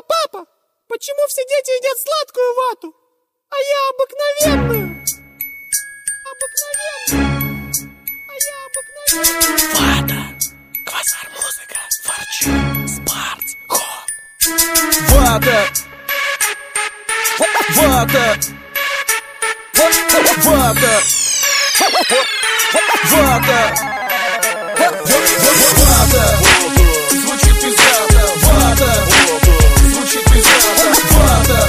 Папа, почему все дети едят сладкую вату, а я обыкновенную? Вата, квазар музыка, форчун, спарц, хоп. Вата, вата, вата, вата, вата, звучит пиздато, вата, звучит пиздато, вата,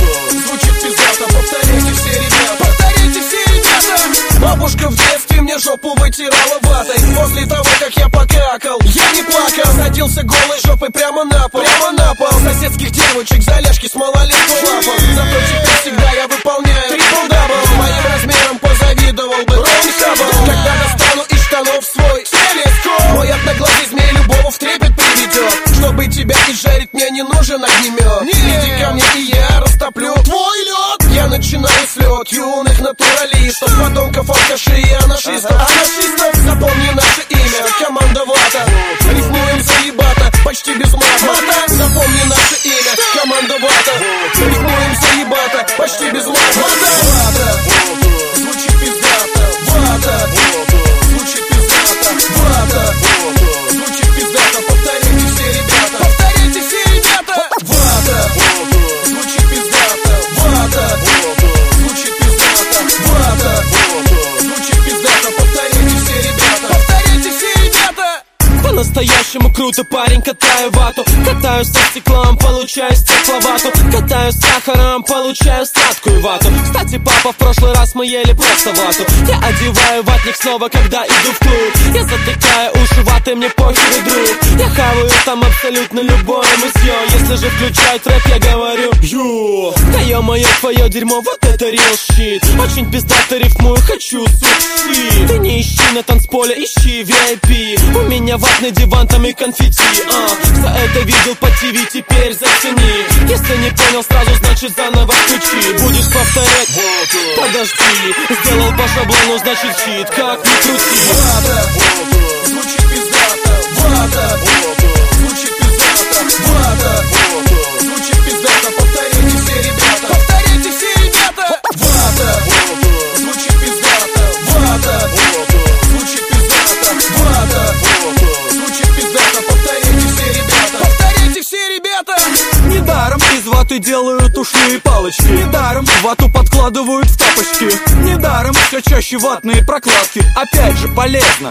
звучит пиздато. Повторите все, ребята, повторите все, ребята. Бабушка в детстве мне жопу вытирала ватой. После того, как я покакал, я не плакал. Садился голой жопой прямо на пол, прямо на пол. Соседских девочек за ляжки с малолетку лапал. Зато теперь всегда я выполняю трипл-дабл. Моим размером позавидовал бы Рон Хаббл. Когда достану из штанов свой телескоп, мой одноглазый змей любого в трепет приведет. Чтобы тебя изжарить, мне не нужен огнемет. Иди ко мне, и я растоплю твой лед. Я начинаю слет юных натуралистов, подонков, алкашей и анаршистов. Анаршистов, запомни наше имя, команда Вата. Рифмуем заебато, почти без мата. Запомни наше имя, команда Вата. Рифмуем заебато, почти без мата. Вата, звучит пиздато. Вата, звучит пиздато. Вата, звучит пиздато. Повторите все, ребята, повторите все, ребята. Вата, звучит пиздато. Вата, звучит пиздато. Вата, звучит пиздато. Повторите все, ребята, повторите все, ребята. По-настоящему круто, парень, катаю вату. Катаюсь со стеклом, получаю стекловату. Катаюсь с сахаром, получаю сладкую вату. Кстати, папа, в прошлый раз мы ели просто вату. Я одеваю ватник снова, когда иду в клуб. Я затыкаю уши ватой, мне похер, друг. Я хаваю там абсолютно любое мытье. Если же включают рэп, я говорю ю. Да ё-моё, твое дерьмо, вот это real shit. Очень пиздато рифмую, хочу суши. Ты не ищи на танцполе, ищи VIP. У меня ватный диван, там и конфетти. Кто это видел по ТВ, теперь зацени. Если не понял сразу, значит заново включи. Будешь повторять? Подожди. Сделал по шаблону, значит щит. Как ни крути. Вата, звучит пиздато. Вата, звучит пиздато. Вата, звучит пиздато. Повторите все, ребята, повторите все, ребята. Вата, звучит пиздато. Вата, звучит пиздато. Вата, звучит пиздато. Повторите все, ребята, повторите все, ребята. Недаром из ваты делают ушные палочки. Недаром вату подкладывают в тапочки. Недаром все чаще ватные прокладки. Опять же полезно.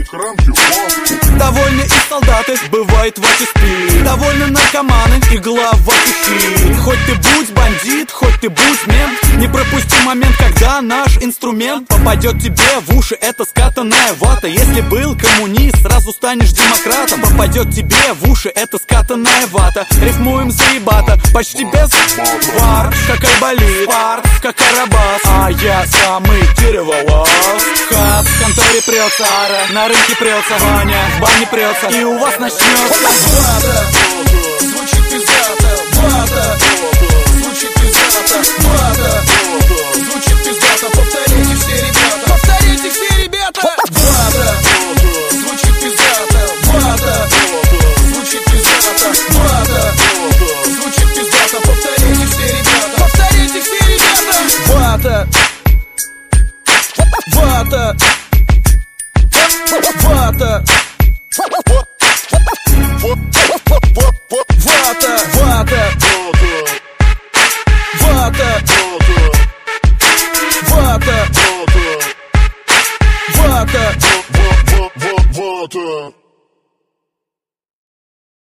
Довольны и солдаты, бывает в вате спи. Довольны наркоманы, игла в вате щит. Хоть ты будь бандит, хоть ты будь мент, не пропусти момент, когда наш инструмент попадет тебе в уши. Это скатанная вата. Если был коммунист, сразу станешь демократом. Попадет тебе в уши, это скатанная вата. Рифмуем заебато, почти без вар. Как айболит, парт, как арабас. А я самый дереволаз. Хаб в конторе прется, ара на рынке прется, Ваня в бане прется, и у вас начнется. Вата, звучит пиздато. Вата, звучит пиздато. Вата, звучит пиздато. Повторите все, ребята, повторите все, ребята. Вата, звучит пиздато. Вата, звучит пиздато. Вата, звучит пиздато. Повторите все, ребята, повторите все, ребята. Вата, вата, вата, вата, вата, вата, вата.